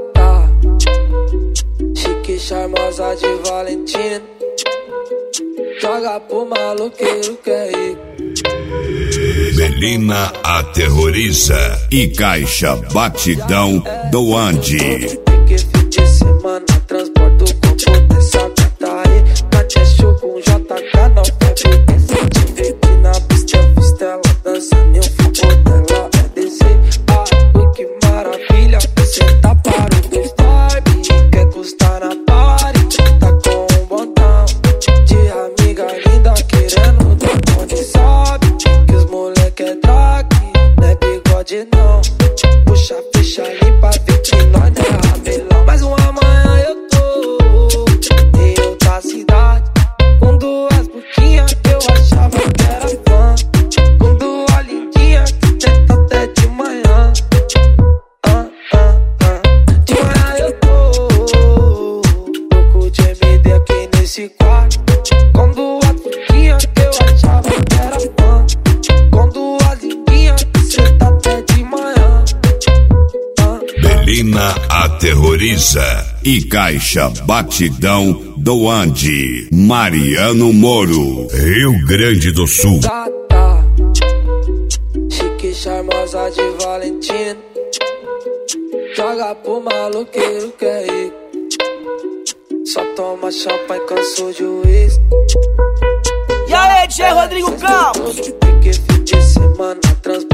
Gata, chique, charmosa de Valentina, joga pro maloqueiro que é rico. Melina aterroriza e Caixa Batidão do Andy. Que fim de semana transporta o corpo dessa gata aí. Matechou com JK, não febre. Esse te verde na pista, ela dançando e o fogo dela é descer. Ui, que maravilha, você tá para o vibe. Quer custar na party, tá com um botão de amiga linda querendo dar onde sabe. Que os moleque é drag, não é bigode não. Puxa a ficha limpa, vê que nós não é rabelão. Mas um amanhã eu tô em outra cidade, com duas putinhas que eu achava que era fã, com duas lindinhas que tenta até de manhã. De manhã eu tô louco de MD aqui nesse quarto, com duas putinhas que eu achava que era fã, com duas lindinhas que tenta até de manhã. Melina aterroriza e Caixa Batidão do Andy. Mariano Moro, Rio Grande do Sul. Gata, chique, charmosa de Valentina, joga pro maloqueiro que é rico. Só toma champanhe, cansou de uísque. E aí, DJ Rodrigo Campos? Que fim de semana transporta